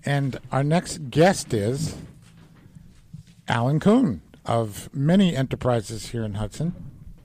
And our next guest is Alan Kuhn of many enterprises here in Hudson,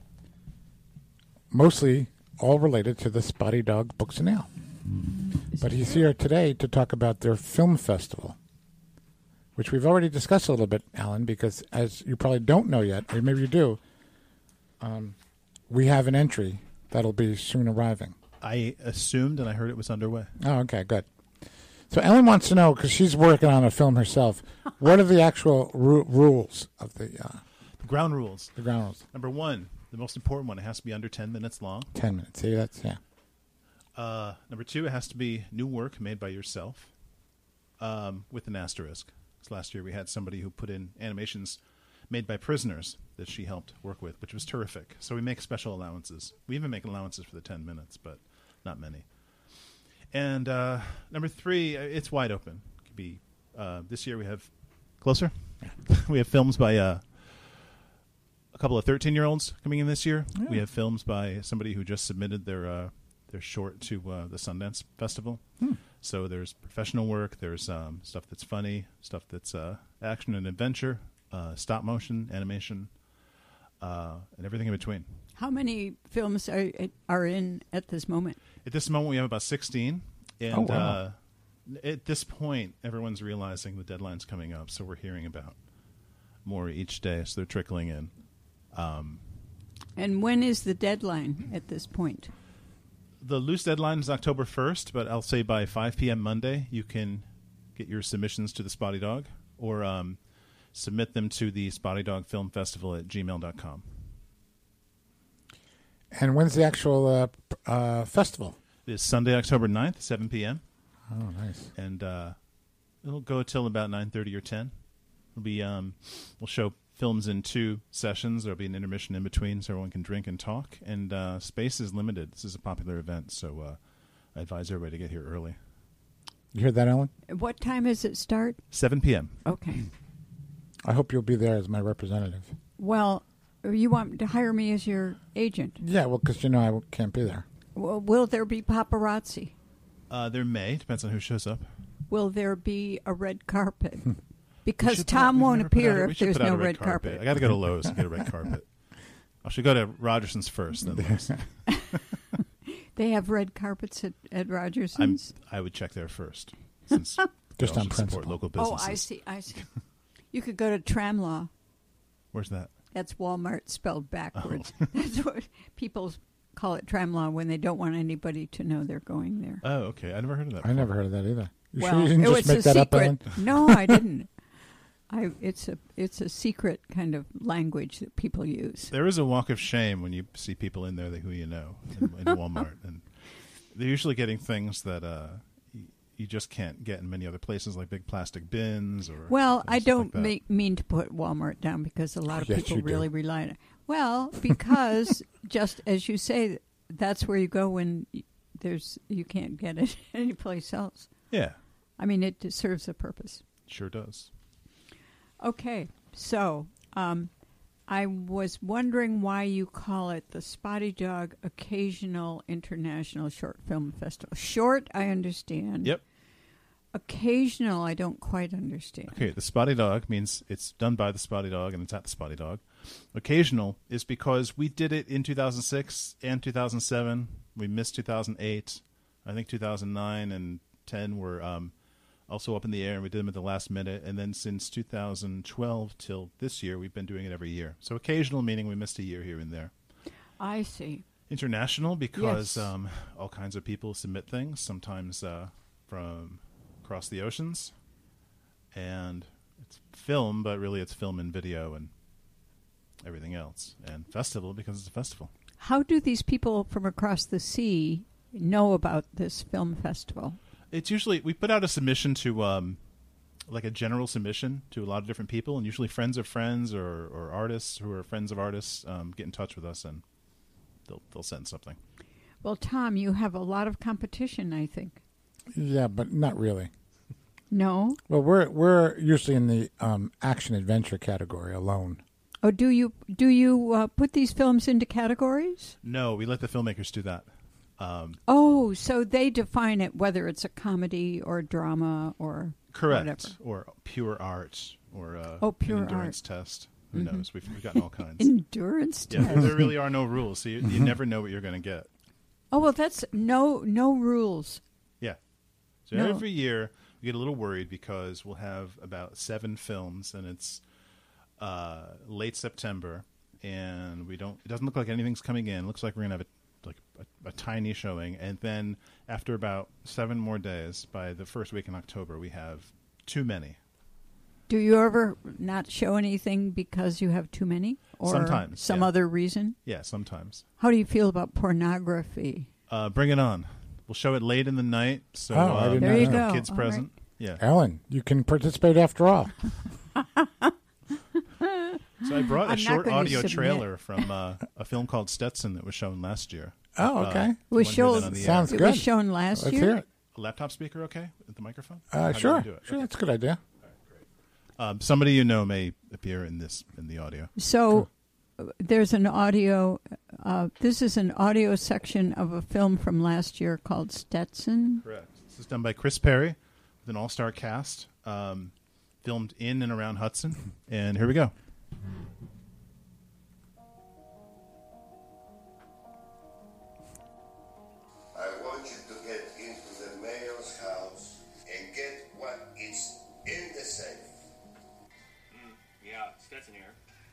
mostly all related to the Spotty Dog Books and Ale. But he's here today to talk about their film festival, which we've already discussed a little bit, Alan, because as you probably don't know yet, or maybe you do, we have an entry that'll be soon arriving. I assumed and I heard it was underway. Oh, okay, good. So Ellen wants to know, because she's working on a film herself, what are the actual rules of the ground rules? The ground rules. Number one, the most important one, it has to be under 10 minutes long. 10 minutes. See, that's, yeah. Number two, it has to be new work made by yourself with an asterisk. Because last year we had somebody who put in animations made by prisoners that she helped work with, which was terrific. So we make special allowances. We even make allowances for the 10 minutes, but not many. And number three, it's wide open. It could be this year we have closer. We have films by a couple of 13-year-olds coming in this year. Yeah. We have films by somebody who just submitted their short to the Sundance Festival. So there's professional work. There's stuff that's funny, stuff that's action and adventure, stop motion, animation, and everything in between. How many films are in at this moment? At this moment, we have about 16. And at this point, everyone's realizing the deadline's coming up, so we're hearing about more each day, so they're trickling in. And when is the deadline at this point? The loose deadline is October 1st, but I'll say by 5 p.m. Monday, you can get your submissions to the Spotty Dog or submit them to the Spotty Dog Film Festival at gmail.com. And when's the actual festival? It is Sunday, October 9th, 7 p.m. Oh, nice. And it'll go till about 9:30 or 10. It'll be we'll show films in 2 sessions. There'll be an intermission in between so everyone can drink and talk. And space is limited. This is a popular event, so I advise everybody to get here early. You heard that, Ellen? What time does it start? 7 p.m. Okay. I hope you'll be there as my representative. Well, you want to hire me as your agent? Yeah, well, because you know I can't be there. Well, will there be paparazzi? There may. Depends on who shows up. Will there be a red carpet? Because Tom won't appear if there's no red carpet. I got to go to Lowe's and get a red carpet. I should go to Rogerson's first, then Lowe's. They have red carpets at Rogerson's? I would check there first, since just on support principle. local businesses. Oh, I see. You could go to Tramlaw. Where's that? That's Walmart spelled backwards. Oh. That's what people call it, Tramlaw, when they don't want anybody to know they're going there. Oh, okay. I never heard of that. I never heard of that either. You well, sure you didn't just make that secret. up, Ellen? No, I didn't. It's a secret kind of language that people use. There is a walk of shame when you see people in there who you know in Walmart, and they're usually getting things that you just can't get in many other places, like big plastic bins. Or well, I don't like mean to put Walmart down because a lot of yes, people you really do. rely on it. Well, because just as you say, that's where you go when you can't get it anyplace else. Yeah. I mean, it serves a purpose. Sure does. Okay, so I was wondering why you call it the Spotty Dog Occasional International Short Film Festival. Short, I understand. Yep. Occasional, I don't quite understand. Okay, the Spotty Dog means it's done by the Spotty Dog and it's at the Spotty Dog. Occasional is because we did it in 2006 and 2007. We missed 2008. I think 2009 and 10 were also up in the air, and we did them at the last minute. And then since 2012 till this year, we've been doing it every year. So occasional meaning we missed a year here and there. I see. International because Yes. all kinds of people submit things, sometimes from across the oceans. And it's film, but really it's film and video and everything else. And festival because it's a festival. How do these people from across the sea know about this film festival? It's usually, we put out a submission to, like a general submission to a lot of different people, and usually friends of friends or artists who are friends of artists get in touch with us, and they'll send something. Well, Tom, you have a lot of competition, I think. Yeah, but not really. No? Well, we're usually in the action adventure category alone. Oh, do you put these films into categories? No, we let the filmmakers do that. Oh, so they define it whether it's a comedy or drama or Correct. whatever. Or pure art or pure an endurance art. test. Who knows? We've gotten all kinds. Endurance Yeah, test. there really are no rules, so you never know what you're going to get. Oh, well, that's no rules. Yeah. So No. every year we get a little worried because we'll have about 7 films, and it's late September, and it doesn't look like anything's coming in. It looks like we're going to have a tiny showing, and then after about 7 more days, by the first week in October, we have too many. Do you ever not show anything because you have too many? Or Sometimes, some yeah. other reason? Yeah, sometimes. How do you feel about pornography? Bring it on. We'll show it late in the night, so I did There not you know. go. kids All present. Yeah. Ellen, you can participate after all. So I brought I'm a not short going to audio submit. trailer from a film called Stetson that was shown last year. Oh, okay. It was If you wanna hear that shown. on the Sounds air. It good. was shown last Let's year. hear it. A laptop speaker, okay, with the microphone. How do you Sure. do it? Sure, Okay. that's a good idea. Somebody you know may appear in the audio. So there's an audio. This is an audio section of a film from last year called Stetson. Correct. This is done by Chris Perry with an all-star cast, filmed in and around Hudson. And here we go. I want you to get into the mayor's house and get what is in the safe. Yeah, Stetson here.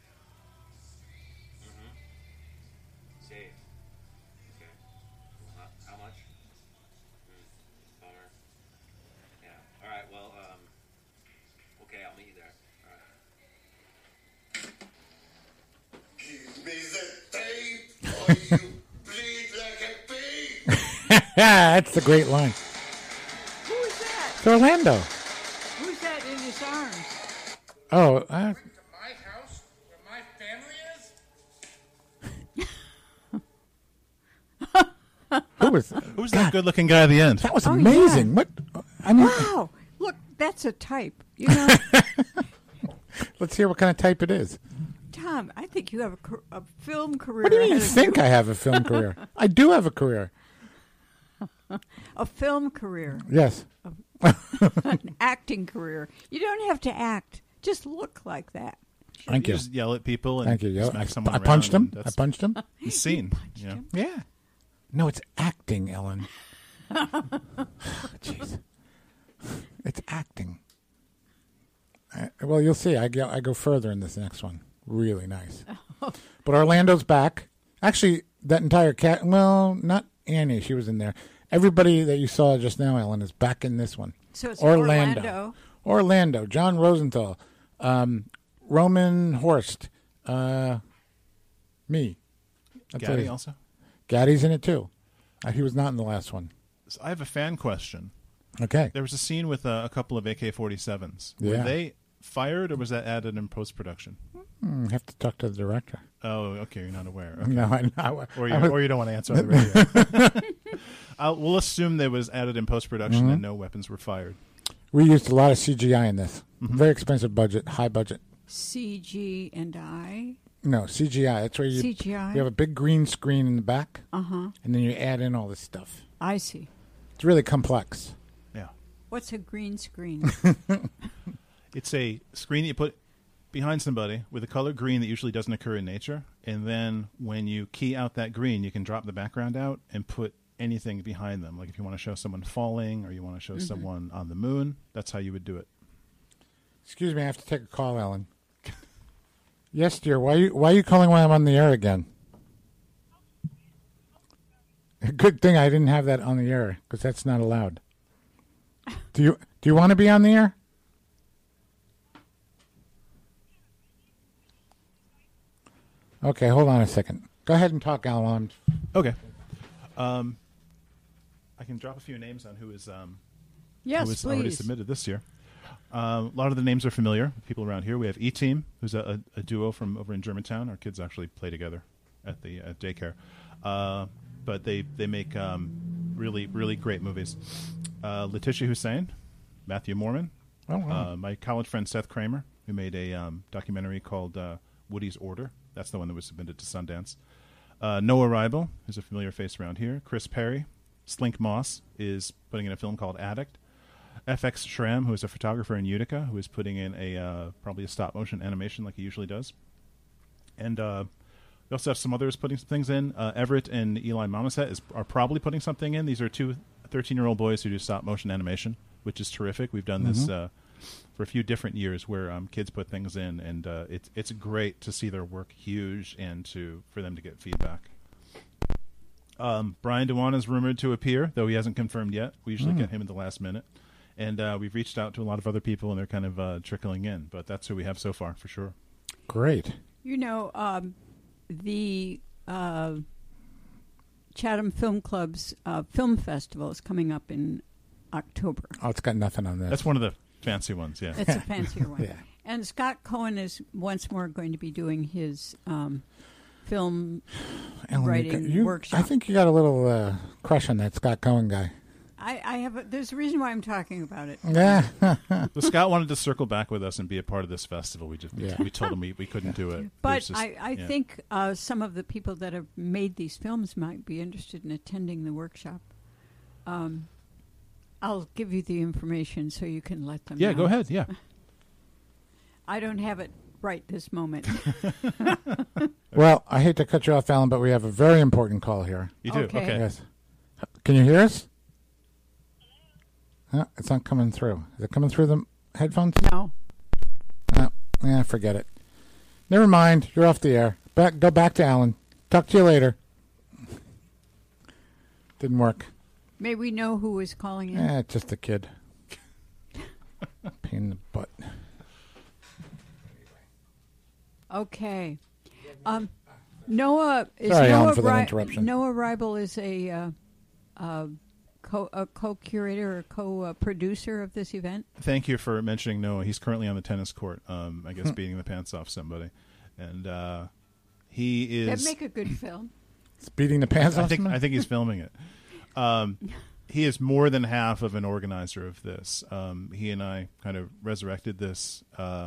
Safe. Okay. How much? Bummer. Yeah. All right. Well, okay, I'll meet you there. All right. Give me the tape or you bleed like a pig. That's the great line. Who is that? It's Orlando. Who's that in his arms? Oh, to my house where my family is? who was Who's that good-looking guy at the end? that? Was Oh, amazing. yeah. What? I mean, Wow! Look, that's a type. You know, let's hear what kind of type it is. Tom, I think you have a film career. What do you mean you ahead of think I have a film career? I do have a career. A film career, Yes. an acting career. You don't have to act. Just look like that. Thank you. Just yell at people and Thank you. Yeah, smack someone I punched around, him. and I that's punched him. the scene. You know? him. Yeah. No, it's acting, Ellen. Jeez. It's acting. Well, you'll see. I go further in this next one. Really nice. But Orlando's back. Actually, that entire cat. Well, not Annie. She was in there. Everybody that you saw just now, Ellen, is back in this one. So it's Orlando. Orlando. John Rosenthal. Roman Horst. Me. That's Gaddy it. also. Gaddy's in it too. He was not in the last one. So I have a fan question. Okay. There was a scene with a couple of AK-47s. Were Yeah. they fired, or was that added in post-production? Have to talk to the director. Oh, okay. You're not aware. Okay. No, I Or you don't want to answer on the radio. We'll assume that was added in post-production and no weapons were fired. we used a lot of CGI in this. Mm-hmm. Very expensive budget, high budget. CG and I. No, CGI. That's where you CGI? you have a big green screen in the back, Uh-huh. and then you add in all this stuff. I see. It's really complex. Yeah. What's a green screen? It's a screen that you put behind somebody with a color green that usually doesn't occur in nature. And then when you key out that green, you can drop the background out and put anything behind them. Like if you want to show someone falling or you want to show someone on the moon, that's how you would do it. Excuse me, I have to take a call, Ellen. Yes, dear. Why are you calling while I'm on the air again? Good thing I didn't have that on the air because that's not allowed. Do you want to be on the air? Okay, hold on a second. Go ahead and talk, Alan. Okay. I can drop a few names on who is Yes, already please. submitted this year. A lot of the names are familiar. People around here. We have E-Team, who's a duo from over in Germantown. Our kids actually play together at the daycare. But they make really, really great movies. Letitia Hussein, Matthew Mormon, Oh, wow. my college friend Seth Kramer, who made a documentary called Woody's Order. That's the one that was submitted to Sundance. Noah Rybel is a familiar face around here. Chris Perry. Slink Moss is putting in a film called Addict. FX Schramm, who is a photographer in Utica, who is putting in probably a stop-motion animation like he usually does. And we also have some others putting some things in. Everett and Eli Mamaset are probably putting something in. These are two 13-year-old boys who do stop-motion animation, which is terrific. We've done this for a few different years where kids put things in, and it's great to see their work huge and for them to get feedback. Brian Dewan is rumored to appear, though he hasn't confirmed yet. We usually get him at the last minute. And we've reached out to a lot of other people, and they're kind of trickling in. But that's who we have so far, for sure. Great. You know, the Chatham Film Club's film festival is coming up in October. Oh, it's got nothing on this. That's one of the fancy ones, yeah. It's a fancier one. Yeah. And Scott Cohen is once more going to be doing his film Ellen, writing workshop. I think you got a little crush on that Scott Cohen guy. I have. There's a reason why I'm talking about it. Yeah. So Scott wanted to circle back with us and be a part of this festival. We told him we couldn't do it. But I think some of the people that have made these films might be interested in attending the workshop. I'll give you the information so you can let them know. Yeah, go ahead, yeah. I don't have it right this moment. Well, I hate to cut you off, Alan, but we have a very important call here. You do? Okay. Okay. Yes. Can you hear us? It's not coming through. Is it coming through the headphones? No. Forget it. Never mind. You're off the air. Go back to Alan. Talk to you later. Didn't work. May we know who is calling in? Just a kid. Pain in the butt. Okay. Noah is Sorry, Noah Alan, for that interruption. Noah Rybel is a co-curator or co-producer of this event. Thank you for mentioning Noah. He's currently on the tennis court, I guess beating the pants off somebody. And he is... That'd make a good film. It's beating the pants off somebody? I think he's filming it. He is more than half of an organizer of this. He and I kind of resurrected this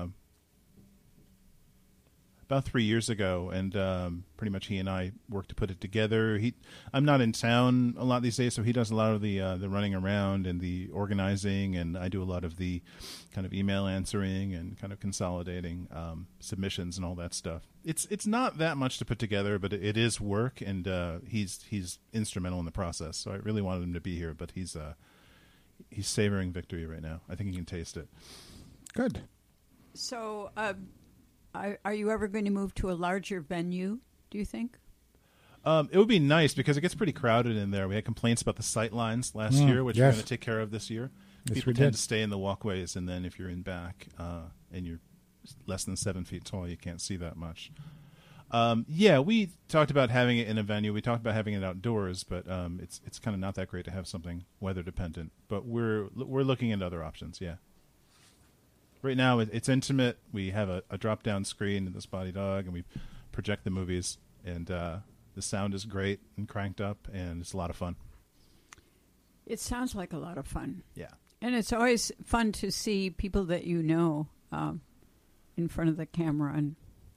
about 3 years ago, and pretty much he and I worked to put it together. I'm not in town a lot these days, so he does a lot of the running around and the organizing, and I do a lot of the kind of email answering and kind of consolidating submissions and all that stuff. It's not that much to put together, but it is work, and he's instrumental in the process. So I really wanted him to be here, but he's savoring victory right now. I think he can taste it. Good. So, are you ever going to move to a larger venue, do you think? It would be nice because it gets pretty crowded in there. We had complaints about the sight lines last year, which we're going to take care of this year. Yes, People we tend did. to stay in the walkways, and then if you're in back and you're less than 7 feet tall, you can't see that much. We talked about having it in a venue. We talked about having it outdoors, but it's kind of not that great to have something weather dependent. But we're looking at other options. Yeah. Right now, it's intimate. We have a drop-down screen in the Spotty Dog, and we project the movies. And the sound is great and cranked up, and it's a lot of fun. It sounds like a lot of fun. Yeah. And it's always fun to see people that you know in front of the camera and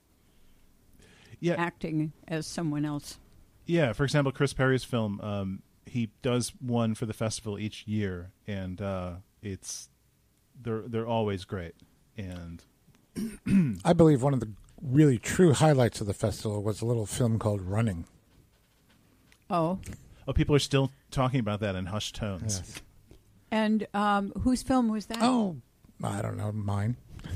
acting as someone else. Yeah, for example, Chris Perry's film, he does one for the festival each year, and they're always great. And I believe one of the really true highlights of the festival was a little film called Running. Oh, people are still talking about that in hushed tones. Yes. And whose film was that? Oh, I don't know, mine.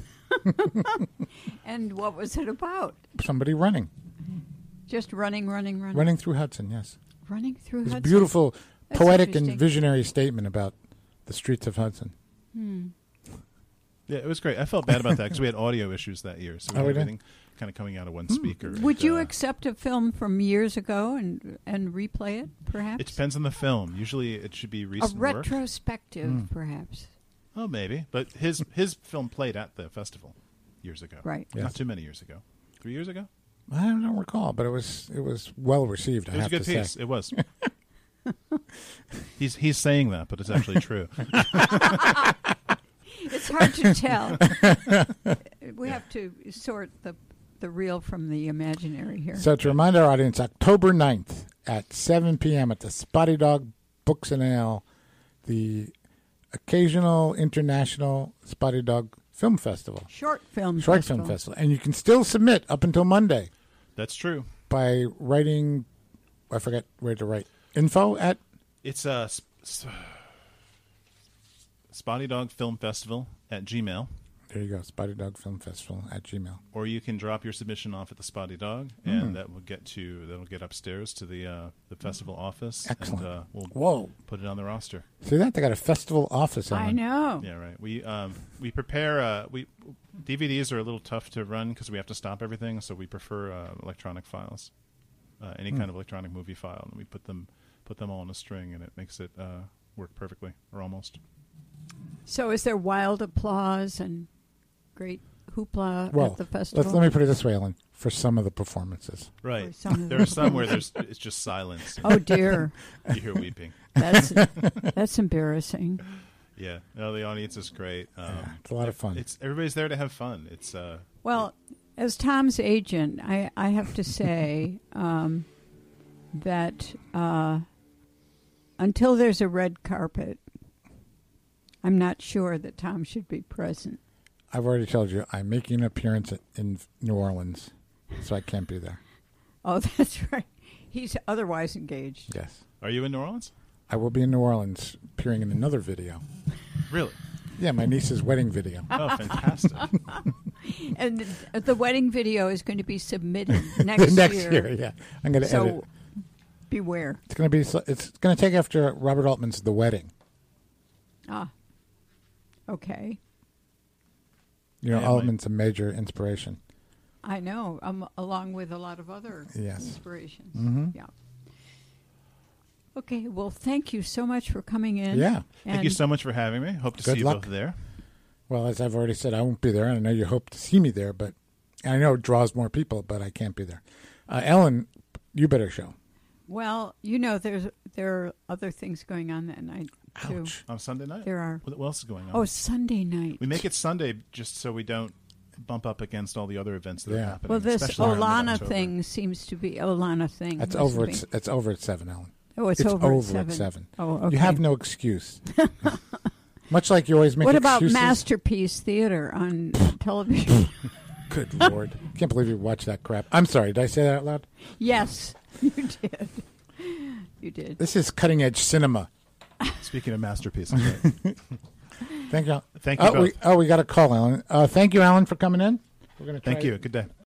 And what was it about? Somebody running. Just running. Running through Hudson, yes. Running through It's a Hudson. beautiful, That's poetic and interesting. visionary statement about the streets of Hudson. Yeah, it was great. I felt bad about that because we had audio issues that year, so we had we did? everything kind of coming out of one speaker. Would you And, accept a film from years ago and replay it, perhaps? It depends on the film. Usually, it should be A recent work. retrospective, perhaps. Oh, maybe. But his film played at the festival years ago. Right. Yes. Not too many years ago. 3 years ago? I don't recall, but it was well received. It I was a have good to piece. say. It was. He's saying that, but it's actually true. It's hard to tell. We have to sort the the real from the imaginary here. So to remind our audience, October 9th at 7 p.m. at the Spotty Dog Books and Ale, the Occasional International Spotty Dog Film Festival. Short film Film Festival. And you can still submit up until Monday That's true. by writing, I forget where to write, info at, It's Spotty Dog Film Festival at Gmail. there you go, Spotty Dog Film Festival at Gmail. Or you can drop your submission off at the Spotty Dog, and that'll get upstairs to the festival office. Excellent. And we'll Whoa. put it on the roster. See that? They got a festival office on I know. Yeah, right. We prepare. DVDs are a little tough to run because we have to stop everything. So we prefer electronic files, any kind of electronic movie file, and we put them all in a string, and it makes it work perfectly, or almost. So is there wild applause and great hoopla Well, at the festival? let me put it this way, Ellen, for some of the performances. Right. Or some of There are some where it's just silence. Oh, dear. You hear weeping. That's embarrassing. Yeah. No, the audience is great. It's a lot of fun. It's everybody's there to have fun. It's Well, as Tom's agent, I have to say that until there's a red carpet, I'm not sure that Tom should be present. I've already told you I'm making an appearance in New Orleans, so I can't be there. Oh, that's right. He's otherwise engaged. Yes. Are you in New Orleans? I will be in New Orleans appearing in another video. Really? Yeah, my niece's wedding video. Oh, fantastic. And the wedding video is going to be submitted next year, yeah. I'm going to edit. So beware. It's going to take after Robert Altman's The Wedding. Ah. Okay. You know, Yeah, Altman's a major inspiration. I know, along with a lot of other Yes. inspirations. Mhm. Yeah. Okay, well, thank you so much for coming in. Yeah. Thank you so much for having me. Hope to Good see you luck. both there. Well, as I've already said, I won't be there. I know you hope to see me there, but I know it draws more people, but I can't be there. Ellen, you better show. Well, you know, there are other things going on that night, too. Ouch. On Sunday night? There are. What else is going on? Oh, Sunday night. We make it Sunday just so we don't bump up against all the other events that are Yeah. happening. Well, this especially around Olana mid-October. thing seems to be Olana thing. It's must over. be. It's over at 7, Ellen. Oh, it's over at 7. Oh, okay. You have no excuse. Much like you always make What about excuses. Masterpiece Theater on television? Good Lord. Can't believe you watched that crap. I'm sorry. Did I say that out loud? Yes, you did. You did. This is cutting edge cinema. Speaking of masterpieces, right? Thank you. Thank you both. We got a call, Alan. Thank you, Alan, for coming in. We're going to Thank you. Good day.